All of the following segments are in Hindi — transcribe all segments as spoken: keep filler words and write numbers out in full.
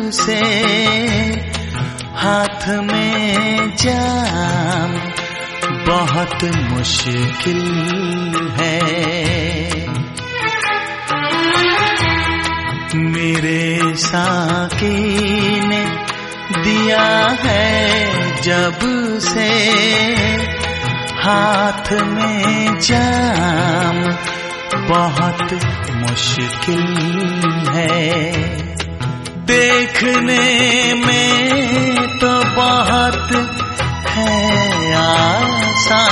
से हाथ में जाम बहुत मुश्किल है। मेरे साकी ने दिया है जब से हाथ में जाम बहुत मुश्किल है। देखने में तो बहुत है आसान,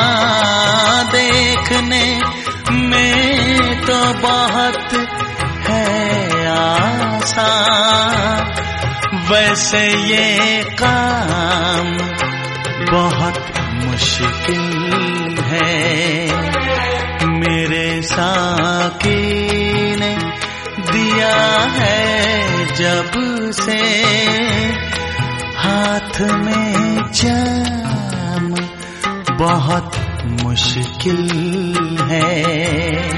देखने में तो बहुत है आसान, वैसे ये काम बहुत मुश्किल है। मेरे साकी ने दिया है जब से हाथ में जाम बहुत मुश्किल है।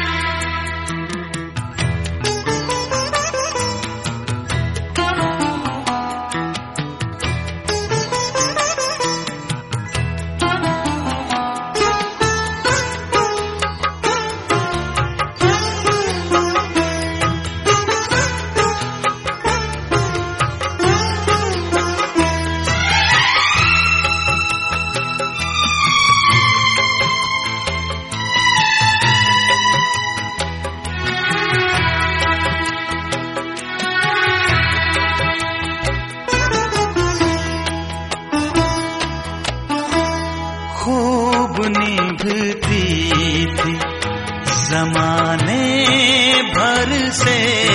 खूब निभती थी ज़माने भर से,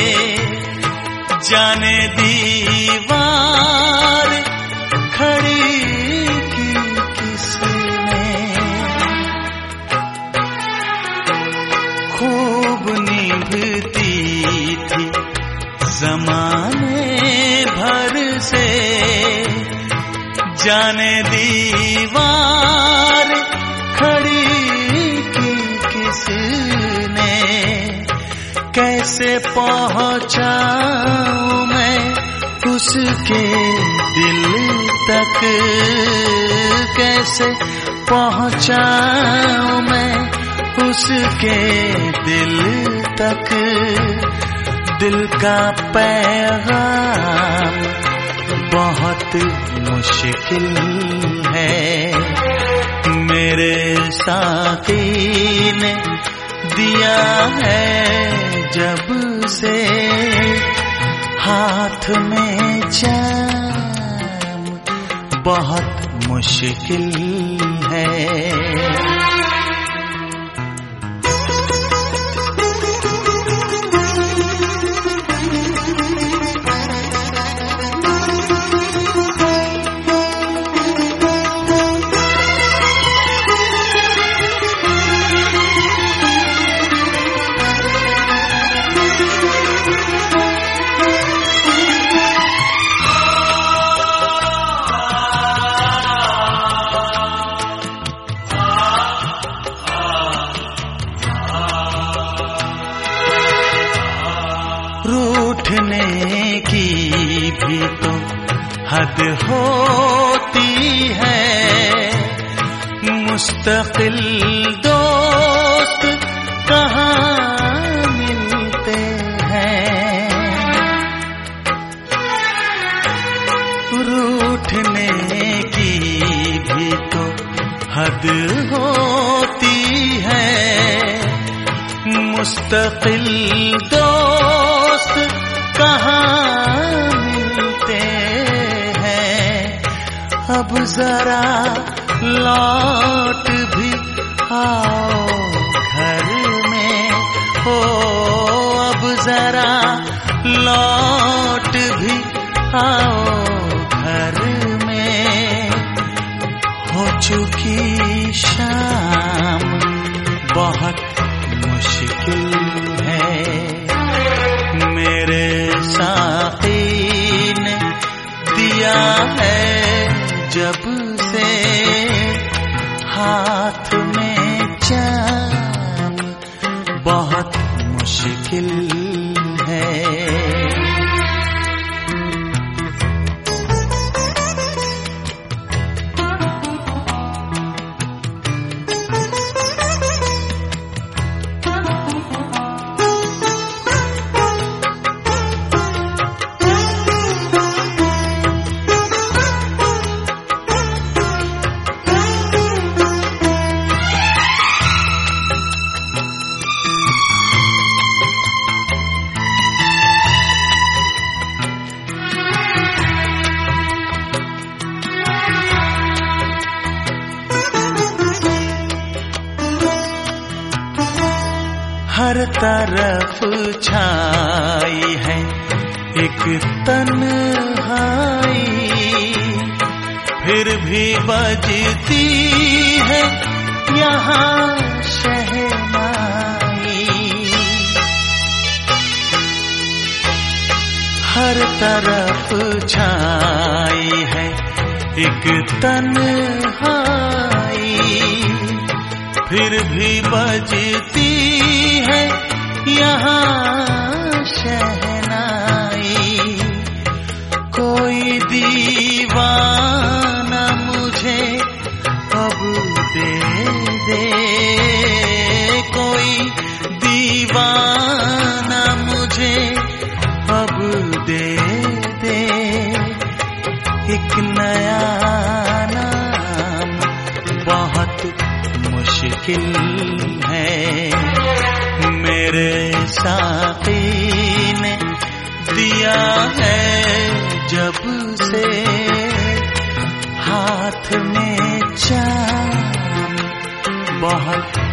जाने दीवार खड़ी की किसने। खूब निभती थी ज़माने भर से, जाने दीवार खड़ी की किसने। कैसे पहुंचाऊं मैं उसके दिल तक, कैसे पहुंचाऊं मैं उसके दिल तक। दिल का पैगाम बहुत मुश्किल है। मेरे साकी ने दिया है जब से हाथ में जाम बहुत मुश्किल है। रूठने की भी तो हद होती है, मुस्तकिल दोस्त कहाँ मिलते हैं। रूठने की भी तो हद होती है, मुस्तकिल दोस्त कहाँ मिलते हैं। अब जरा लौट भी आओ घर में हो, अब जरा लौट भी आओ घर में। हो चुकी शाम बहुत मुश्किल है। मेरे साकी ने दिया है जब से हाथ में जाम बहुत मुश्किल है। तरफ छाई है एक तन्हाई, फिर भी बजती है यहाँ शहनाई। हर तरफ छाई है एक तन्हाई, फिर भी बजती है यहाँ शहनाई। कोई दीवाना मुझे अब दे दे, कोई दीवाना मुझे अब दे दे, एक नया नाम बहुत मुश्किल है। मेरे साथी ने दिया है जब से हाथ में चांद बहुत